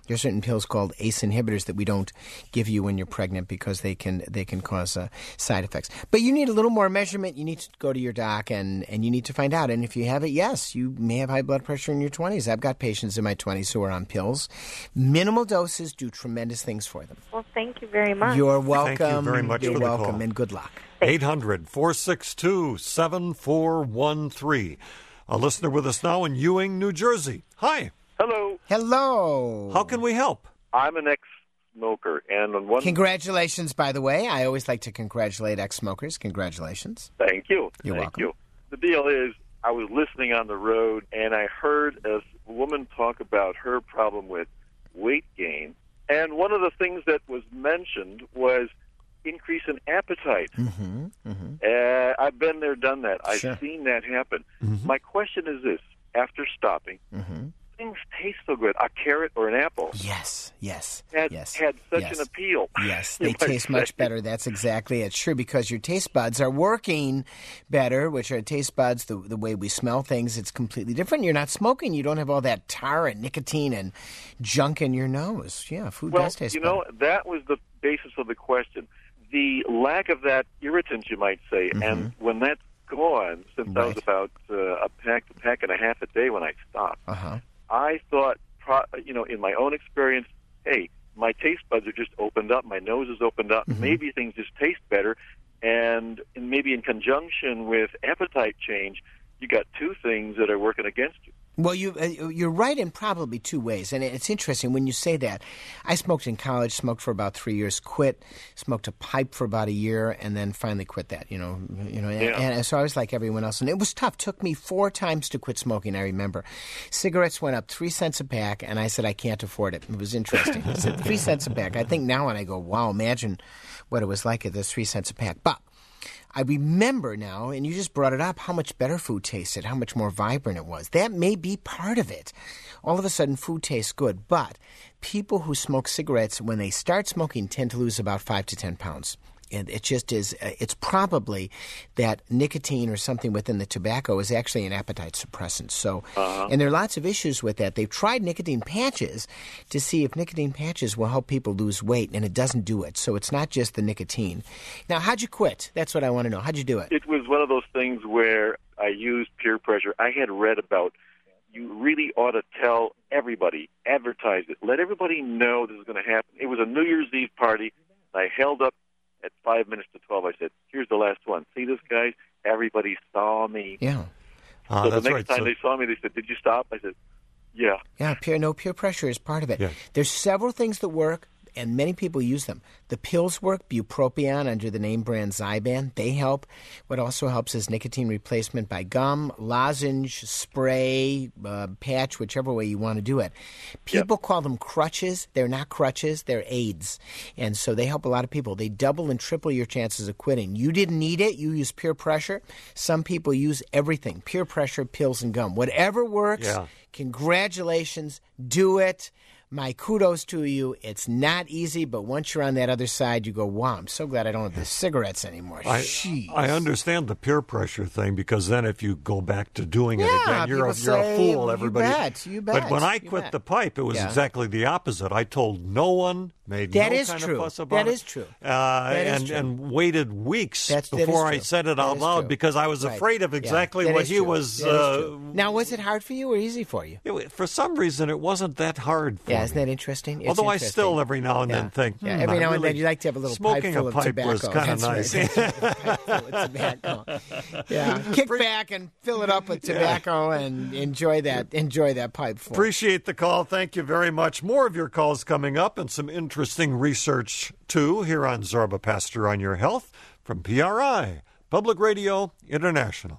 There's certain pills called A C E inhibitors that we don't give you when you're pregnant because they can they can cause uh, side effects. But you need a little more measurement. You need to go to your doc and, and you need to find out. And if you have it, yes, you may have high blood pressure in your twenties. I've got patients in my twenties who are on pills. Minimal doses do tremendous things for them. Well, thank you very much. You're welcome. Thank you very much You're for the welcome, call. and good luck. eight hundred, four six two, seven four one three. A listener with us now in Ewing, New Jersey. Hi. Hello. Hello. How can we help? I'm an ex-smoker, and on one... Congratulations, by the way. I always like to congratulate ex-smokers. Congratulations. Thank you. You're Thank welcome. you. The deal is, I was listening on the road, and I heard a woman talk about her problem with weight gain, and one of the things that was mentioned was increase in appetite. Mm-hmm, mm-hmm. Uh, I've been there, done that. I've Sure. seen that happen. Mm-hmm. My question is this. After stopping, Mm-hmm. things taste so good. A carrot or an apple Yes, yes, had, yes. had such yes. an appeal. Yes, you they might taste much say. better. That's exactly it. Sure, because your taste buds are working better, which are taste buds, the, the way we smell things, it's completely different. You're not smoking. You don't have all that tar and nicotine and junk in your nose. Yeah, food Well, does taste you better. know, that was the basis of the question. The lack of that irritant, you might say, and when that's gone, since I was Right. about uh, a pack, a pack and a half a day when I stopped, Uh-huh. I thought, pro- you know, in my own experience, hey, my taste buds are just opened up, my nose is opened up, maybe things just taste better, and and maybe in conjunction with appetite change, you got two things that are working against you. Well, you, uh, you're right in probably two ways, and it's interesting when you say that. I smoked in college, smoked for about three years, quit, smoked a pipe for about a year, and then finally quit that. You know, you know, Yeah. and, and so I was like everyone else, and it was tough. Took me four times to quit smoking. I remember, cigarettes went up three cents a pack, and I said I can't afford it. It was interesting. I said three cents a pack. I think now when I go, wow, imagine what it was like at this three cents a pack, but. I remember now, and you just brought it up, how much better food tasted, how much more vibrant it was. That may be part of it. All of a sudden, food tastes good, but people who smoke cigarettes, when they start smoking, tend to lose about five to ten pounds. And it just is, uh, it's probably that nicotine or something within the tobacco is actually an appetite suppressant. So, Uh-huh. and there are lots of issues with that. They've tried nicotine patches to see if nicotine patches will help people lose weight, and it doesn't do it. So it's not just the nicotine. Now, how'd you quit? That's what I want to know. How'd you do it? It was one of those things where I used peer pressure. I had read about you really ought to tell everybody, advertise it, let everybody know this is going to happen. It was a New Year's Eve party. I held up at five minutes to twelve. I said, here's the last one. See this, guys? Everybody saw me. Yeah. Uh, so the that's next right. time So- they saw me, they said, did you stop? I said, yeah. Yeah, peer, no, peer pressure is part of it. Yeah. There's several things that work, and many people use them. The pills work, bupropion under the name brand Zyban. They help. What also helps is nicotine replacement by gum, lozenge, spray, uh, patch, whichever way you want to do it. People call them crutches. They're not crutches. They're aids. And so they help a lot of people. They double and triple your chances of quitting. You didn't need it. You use peer pressure. Some people use everything, peer pressure, pills, and gum. Whatever works, Yeah. congratulations. Do it. My kudos to you. It's not easy, but once you're on that other side, you go, wow, I'm so glad I don't have the cigarettes anymore. I, Jeez. I understand the peer pressure thing because then if you go back to doing it Yeah, again, you're a, people you're a say, fool. "You Everybody. bet, you But bet, when I you quit bet." the pipe, it was Yeah. exactly the opposite. I told no one, made That no is kind true. of fuss about That it. is true. Uh, That is and true. and waited weeks That's- that is before I true. said it That out is loud true. because I was Right. afraid of Yeah, exactly that what is he true. was. That is Uh, true. Now, was it hard for you or easy for you? it- for some reason, it wasn't that hard for Yeah, me. isn't that interesting? It's Although I interesting. still every now and Yeah. then think, Yeah, hmm, every I now and really- then you like to have a little smoking pipe full a of pipe tobacco. was kind of That's nice. right. A pipe full of tobacco. Yeah, kick back and fill it up with tobacco and enjoy that. Enjoy that pipe full. Appreciate the call. Thank you very much. More of your calls coming up and some interesting research, too, here on Zorba Pastor on Your Health from P R I, Public Radio International.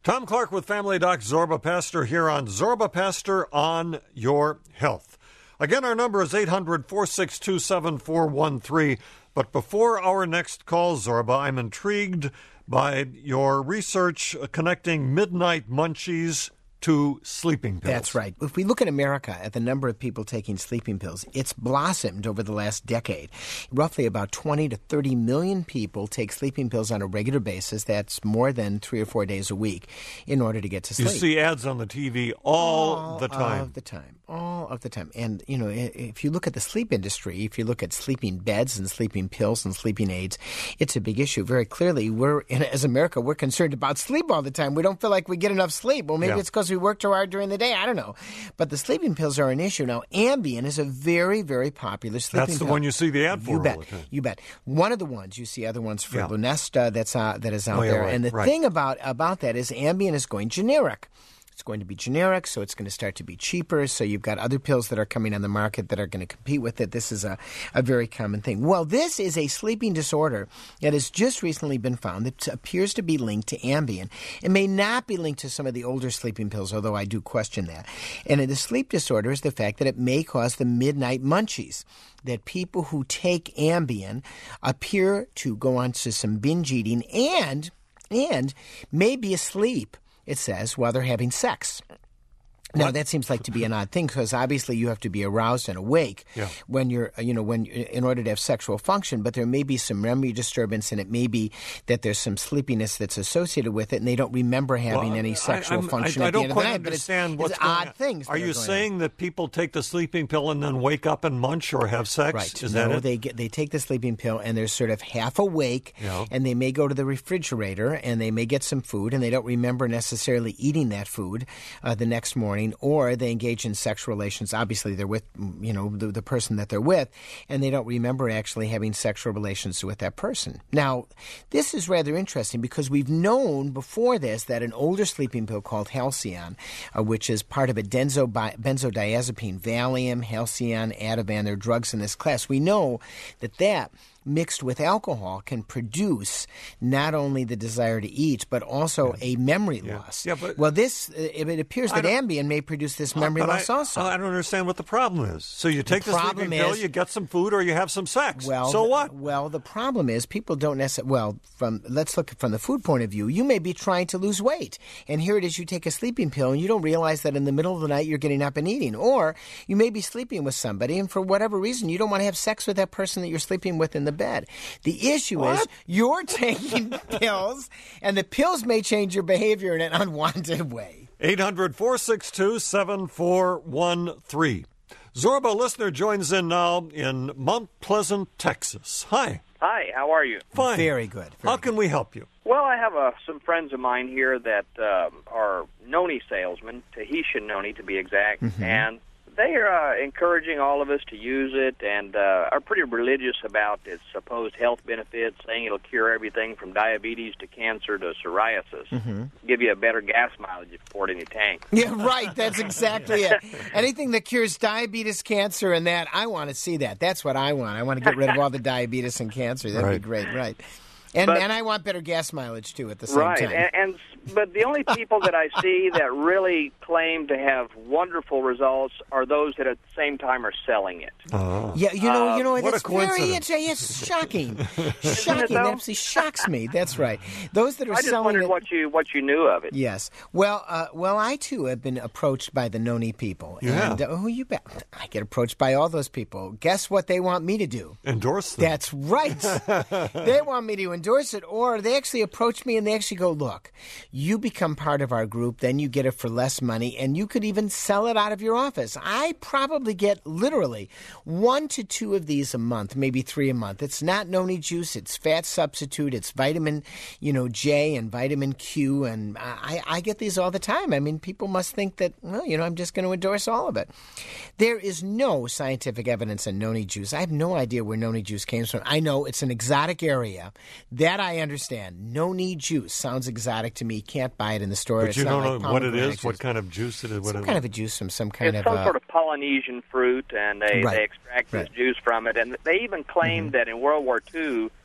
Tom Clark with Family Doc Zorba Pastor here on Zorba Pastor on Your Health. Again, our number is eight hundred, four six two, seven four one three. But before our next call, Zorba, I'm intrigued by your research connecting midnight munchies to sleeping pills. That's right. If we look at America, at the number of people taking sleeping pills, it's blossomed over the last decade. Roughly about twenty to thirty million people take sleeping pills on a regular basis. That's more than three or four days a week in order to get to sleep. You see ads on the T V all, all the time. All of the time. All of the time. And, you know, if you look at the sleep industry, if you look at sleeping beds and sleeping pills and sleeping aids, it's a big issue. Very clearly, we're, as America, we're concerned about sleep all the time. We don't feel like we get enough sleep. Well, maybe Yeah. it's because we work too hard during the day. I don't know. But the sleeping pills are an issue. Now, Ambien is a very, very popular sleeping That's the pill. one you see the ad for You all bet. the time. You bet. One of the ones, you see other ones for Yeah. Lunesta that's, uh, that is out Oh, yeah, there. right, and the right. thing about, about that is Ambien is going generic. It's going to be generic, so it's going to start to be cheaper. So you've got other pills that are coming on the market that are going to compete with it. This is a, a very common thing. Well, this is a sleeping disorder that has just recently been found that appears to be linked to Ambien. It may not be linked to some of the older sleeping pills, although I do question that. And the sleep disorder is the fact that it may cause the midnight munchies, that people who take Ambien appear to go on to some binge eating and, and may be asleep, it says, while they're having sex. Now, that seems like to be an odd thing because obviously you have to be aroused and awake Yeah. when you're, you know, when in order to have sexual function, but there may be some memory disturbance and it may be that there's some sleepiness that's associated with it and they don't remember having Well, any I- sexual I'm- function I, at I the don't end of the quite night. But it's, understand what's it's going odd on. things. Are that you going saying on. that people take the sleeping pill and then wake up and munch or have sex? Right. Is no, that it? they get they take the sleeping pill and they're sort of half awake, Yeah. and they may go to the refrigerator and they may get some food and they don't remember necessarily eating that food uh, the next morning, or they engage in sexual relations. Obviously, they're with you know the, the person that they're with, and they don't remember actually having sexual relations with that person. Now, this is rather interesting because we've known before this that an older sleeping pill called Halcion, uh, which is part of a denzo benzodiazepine, Valium, Halcion, Ativan, they're drugs in this class. We know that that mixed with alcohol can produce not only the desire to eat, but also a memory Yeah. loss. Yeah, but- well, this it, it appears I that don't- Ambien may produce this memory But loss I, also. I don't understand what the problem is. So you take the, problem sleeping pill, is- you get some food, or you have some sex. Well, so the- what? Well, the problem is people don't necessarily. Well, from let's look from the food point of view. You may be trying to lose weight, and here it is: you take a sleeping pill, and you don't realize that in the middle of the night you're getting up and eating, or you may be sleeping with somebody, and for whatever reason you don't want to have sex with that person that you're sleeping with in the bed. The issue What? is you're taking pills, and the pills may change your behavior in an unwanted way. eight hundred, four six two, seven four one three. Zorba listener joins in now in Mount Pleasant, Texas. Hi. Hi, how are you? Fine. Very good. Very How can we help you? Well, I have uh, some friends of mine here that um, are noni salesmen, Tahitian noni to be exact, Mm-hmm. and they are uh, encouraging all of us to use it and uh, are pretty religious about its supposed health benefits, saying it'll cure everything from diabetes to cancer to psoriasis, Mm-hmm. give you a better gas mileage if you pour it in your tank. Yeah, right. That's exactly it. Anything that cures diabetes, cancer, and that, I want to see that. That's what I want. I want to get rid of all the diabetes and cancer. That'd Right. be great, right? And But- and I want better gas mileage too at the same Right, time. and, and but the only people that I see that really claim to have wonderful results are those that at the same time are selling it. Oh. yeah, you know, you know, what a that's very coincidence. it's, it's shocking, shocking. though? That absolutely shocks me. That's right. Those that are I just selling wondered it. what you what you knew of it. Yes. Well, uh, well, I too have been approached by the noni people. Yeah. And, uh, oh, you bet. I get approached by all those people. Guess what they want me to do? Endorse them. That's right. They want me to endorse it, or they actually approach me and they actually go, look, you become part of our group, then you get it for less money, and you could even sell it out of your office. I probably get literally one to two of these a month, maybe three a month. It's not noni juice, it's fat substitute, it's vitamin, you know, J and vitamin Q, and I, I get these all the time. I mean, people must think that, well, you know, I'm just going to endorse all of it. There is no scientific evidence in noni juice. I have no idea where noni juice came from. I know it's an exotic area. That I understand. Noni juice sounds exotic to me. Can't buy it in the store. But It's you not don't like know what it pomegranate is, what juice. kind of juice it is. What Some it kind of a juice from some kind It's of... some uh, sort of Polynesian fruit, and they, Right. they extract Right. this juice from it. And they even claimed that in World War Two, Right.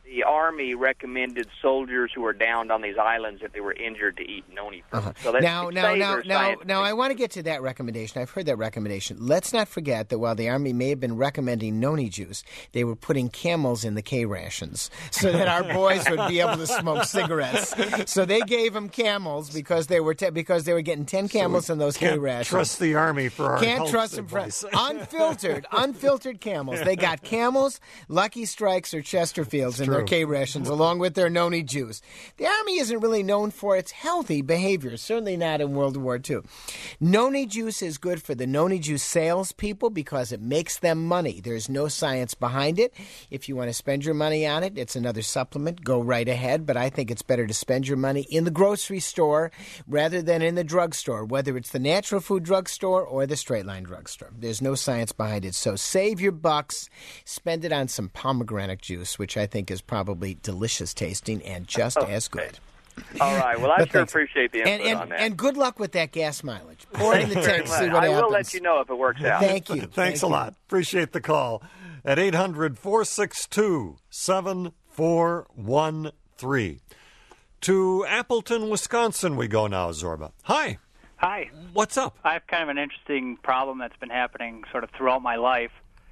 the Army recommended soldiers who were downed on these islands if they were injured to eat noni fruit. Uh-huh. So that's now, now, now, now, science. now, I want to get to that recommendation. I've heard that recommendation. Let's not forget that while the Army may have been recommending noni juice, they were putting camels in the K rations so that our boys would be able to smoke cigarettes. So they gave them camels because they were te- because they were getting ten camels so in those can't K rations. Trust the Army for our Can't health trust them for advice. unfiltered, unfiltered camels. They got camels, Lucky Strikes, or Chesterfields in their K rations, along with their noni juice. The Army isn't really known for its healthy behavior, certainly not in World War Two. Noni juice is good for the noni juice salespeople because it makes them money. There's no science behind it. If you want to spend your money on it, it's another supplement. Go right ahead, but I think it's better to spend your money in the grocery store rather than in the drugstore, whether it's the natural food drugstore or the straight line drugstore. There's no science behind it. So save your bucks, spend it on some pomegranate juice, which I think is probably delicious tasting and just Okay. as good. All right. Well, I But sure thanks. appreciate the input And, and, on that. and good luck with that gas mileage. Pour it in the Thank you very tank, see much. what I happens. will let you know if it works out. Thank you. Thanks Thank a you. lot. Appreciate the call at eight hundred, four six two, seven four one three. To Appleton, Wisconsin we go now, Zorba. Hi. Hi. What's up? I have kind of an interesting problem that's been happening sort of throughout my life,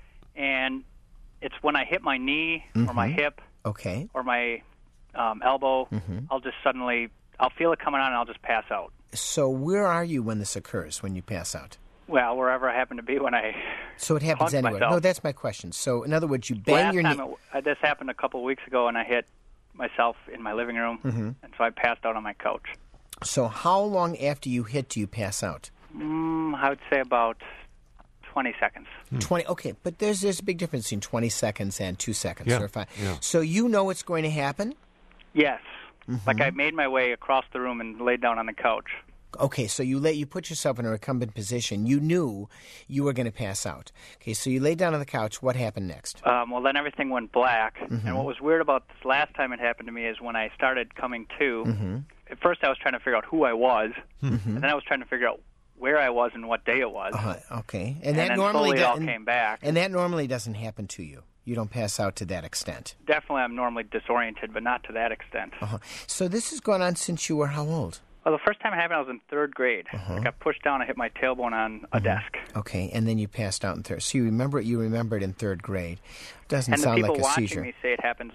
and it's when I hit my knee or my hip Okay. or my um, elbow, Mm-hmm. I'll just suddenly, I'll feel it coming on and I'll just pass out. So where are you when this occurs, when you pass out? Well, wherever I happen to be when I So it happens Punch anywhere. myself. No, that's my question. So in other words, you bang last your knee. time it, uh, this happened a couple of weeks ago, and I hit myself in my living room, Mm-hmm. and so I passed out on my couch. So how long after you hit do you pass out? Mm, I would say about twenty seconds. Twenty. Okay, but there's there's a big difference between twenty seconds and two seconds Yeah, or five. yeah. So you know it's going to happen. Yes. Mm-hmm. Like I made my way across the room and laid down on the couch. Okay, so you lay, you put yourself in a recumbent position. You knew you were going to pass out. Okay, so you laid down on the couch. What happened next? Um, well, then everything went black. Mm-hmm. And what was weird about this last time it happened to me is when I started coming to, Mm-hmm. at first I was trying to figure out who I was, and then I was trying to figure out where I was and what day it was. Uh, okay, and, And that then normally slowly it all doesn't- came back. And that normally doesn't happen to you. You don't pass out to that extent. Definitely I'm normally disoriented, but not to that extent. Uh-huh. So this has gone on since you were how old? Well, the first time it happened, I was in third grade. Uh-huh. I got pushed down and hit my tailbone on a desk. Okay, and then you passed out in third. So you remember it. You remembered in third grade. Doesn't And the sound people like a watching seizure. me say it happens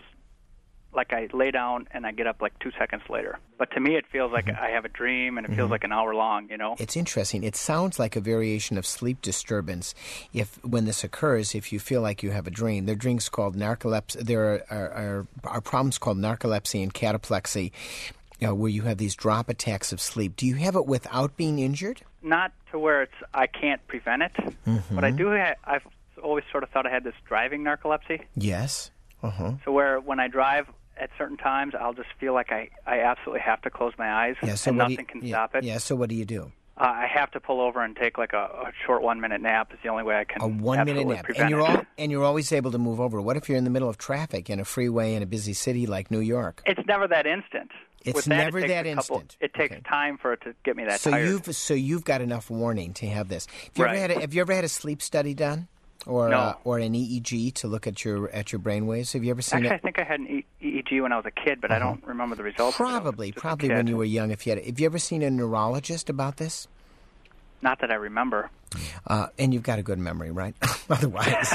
like I lay down and I get up like two seconds later. But to me, it feels like I have a dream, and it feels like an hour long, you know? It's interesting. It sounds like a variation of sleep disturbance. If when this occurs, if you feel like you have a dream, there are dreams called narcolepsy. There are, are, are, are problems called narcolepsy and cataplexy, you know, where you have these drop attacks of sleep. Do you have it without being injured? Not to where it's I can't prevent it, Mm-hmm. but I do. Ha- I've always sort of thought I had this driving narcolepsy. Yes. Uh huh. So where when I drive at certain times, I'll just feel like I, I absolutely have to close my eyes, Yeah. So and what do nothing you, can yeah, stop it. Yeah. So what do you do? Uh, I have to pull over and take like a, a short one minute nap. Is the only way I can A one minute absolutely nap, prevent and you're it. all, and you're always able to move over. What if you're in the middle of traffic in a freeway in a busy city like New York? It's never that instant. It's With that, never it takes that a couple, instant. It takes Okay. time for it to get me that So tired. you've so you've got enough warning to have this. Have you Right. ever had a, have you ever had a sleep study done, or No. uh, or an E E G to look at your at your brain waves? Have you ever seen Actually, I it? think I had an E E G when I was a kid, but I don't remember the results. of it. I was Probably, just a probably kid. when you were young. If you had, have you ever seen a neurologist about this? Not that I remember. Uh, and you've got a good memory, right? Otherwise,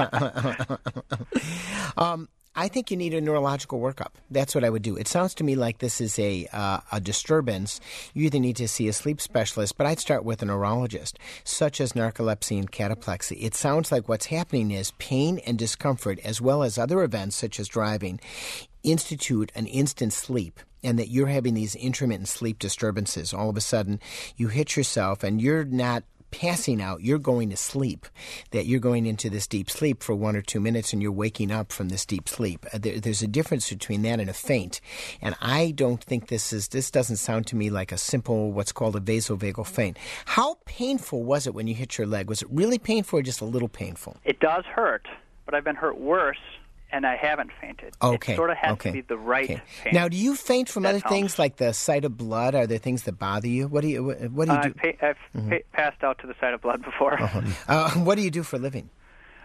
um, I think you need a neurological workup. That's what I would do. It sounds to me like this is a uh, a disturbance. You either need to see a sleep specialist, but I'd start with a neurologist, such as narcolepsy and cataplexy. It sounds like what's happening is pain and discomfort, as well as other events such as driving, institute an instant sleep, and that you're having these intermittent sleep disturbances. All of a sudden, you hit yourself, and you're not passing out, you're going to sleep, that you're going into this deep sleep for one or two minutes and you're waking up from this deep sleep. Uh, There, there's a difference between that and a faint. And I don't think this is, this doesn't sound to me like a simple, what's called a vasovagal faint. How painful was it when you hit your leg? Was it really painful or just a little painful? It does hurt, but I've been hurt worse, and I haven't fainted. Okay. It sort of has okay. to be the right okay. pain. Now, do you faint from That other sounds- things like the sight of blood? Are there things that bother you? What do you, what, what do you I've, do? pa- I've pa- passed out to the sight of blood before. Uh, what do you do for a living?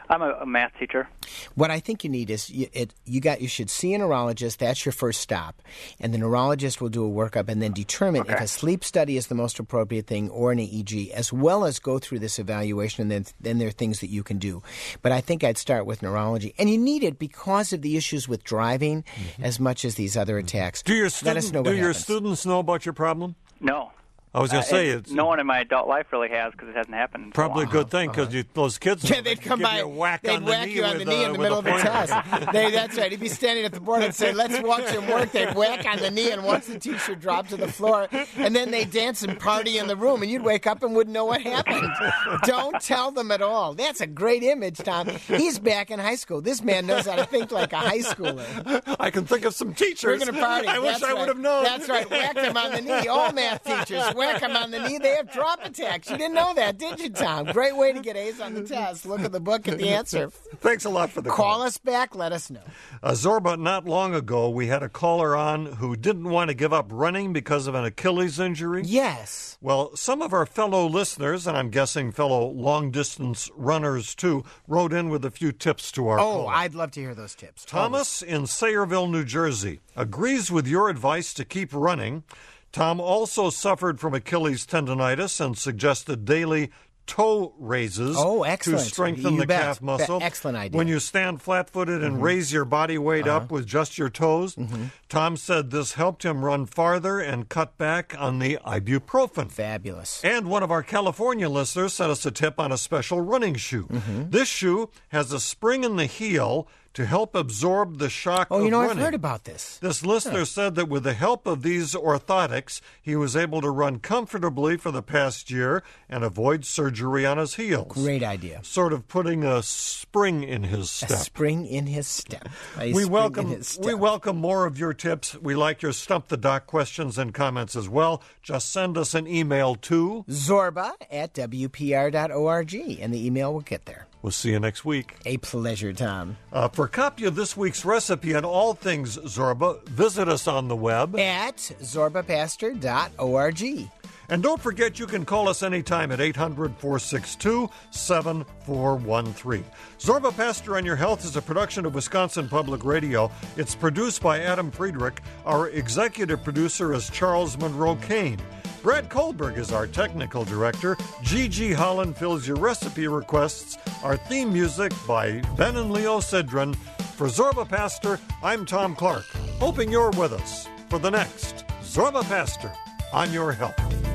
I'm a, a math teacher. What I think you need is you, it, you got you should see a neurologist. That's your first stop, and the neurologist will do a workup and then determine Okay. if a sleep study is the most appropriate thing or an E E G, as well as go through this evaluation. And then then there are things that you can do. But I think I'd start with neurology, and you need it because of the issues with driving, mm-hmm. as much as these other attacks. Do your Let student, us know do what your happens. students know about your problem? No. I was going to Uh, say it- it's no one in my adult life really has because it hasn't happened. in so probably a long. good thing because those kids Yeah, they'd come give by. you a whack they'd on the whack knee you on the with knee a- in the with middle a of the pointer. test. they, that's right. He'd be standing at the board and say, "Let's watch him work." They'd whack on the knee, and once the teacher dropped to the floor, and then they'd dance and party in the room, and you'd wake up and wouldn't know what happened. Don't tell them at all. That's a great image, Tom. He's back in high school. This man knows how to think like a high schooler. I can think of some teachers. We're going to party. I wish That's I right. would have known. That's right. Whack them on the knee. All math teachers whack them on the knee. They have drop attacks. You didn't know that, did you, Tom? Great way to get A's on the test. Look at the book at the answer. Thanks a lot for the Call call. us back. Let us know. Uh, Zorba, not long ago, we had a caller on who didn't want to give up running because of an Achilles injury. Yes. Well, some of our fellow listeners, and I'm guessing fellow long-distance runners too, wrote in with a few tips to our Oh, caller. I'd love to hear those tips. Thomas in Sayreville, New Jersey, agrees with your advice to keep running. Tom also suffered from Achilles tendonitis and suggested daily toe raises Oh, excellent. to strengthen You the bet. calf muscle. Be- excellent idea. When you stand flat-footed and Mhm. raise your body weight Uh-huh. up with just your toes, Mhm. Tom said this helped him run farther and cut back on the ibuprofen. Fabulous. And one of our California listeners sent us a tip on a special running shoe. Mhm. This shoe has a spring in the heel to help absorb the shock Oh, of you know, running. I've heard about this. This listener Huh. said that with the help of these orthotics, he was able to run comfortably for the past year and avoid surgery on his heels. Great idea. Sort of putting a spring in his A step. spring in his step. A We spring welcome in his step. we welcome more of your tips. We like your Stump the Doc questions and comments as well. Just send us an email to Zorba at W P R dot org, and the email will get there. We'll see you next week. A pleasure, Tom. Uh, for a copy of this week's recipe and all things Zorba, visit us on the web at zorba pastor dot org. And don't forget you can call us anytime at eight hundred, four six two, seven four one three. Zorba Pastor on Your Health is a production of Wisconsin Public Radio. It's produced by Adam Friedrich. Our executive producer is Charles Monroe Kane. Brad Kohlberg is our technical director. Gigi Holland fills your recipe requests. Our theme music by Ben and Leo Sidran. For Zorba Pastor, I'm Tom Clark, hoping you're with us for the next Zorba Pastor on Your Health.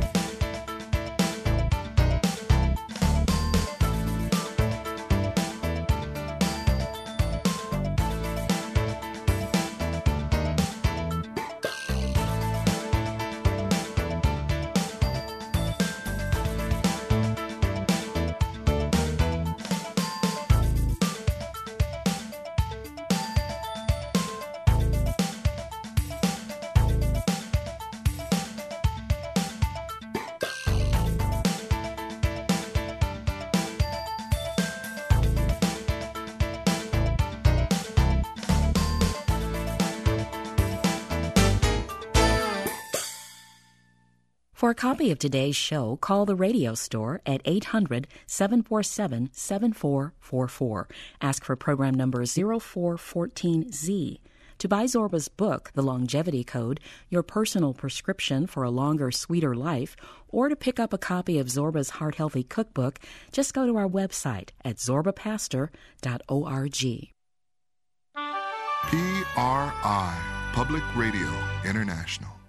For a copy of today's show, call the radio store at eight hundred, seven four seven, seven four four four. Ask for program number zero four one four Z. To buy Zorba's book, The Longevity Code, your personal prescription for a longer, sweeter life, or to pick up a copy of Zorba's Heart Healthy Cookbook, just go to our website at zorba pastor dot org. P R I, Public Radio International.